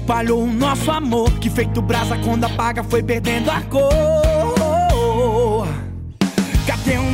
espalhou o nosso amor, que feito brasa quando apaga foi perdendo a cor. Cadê o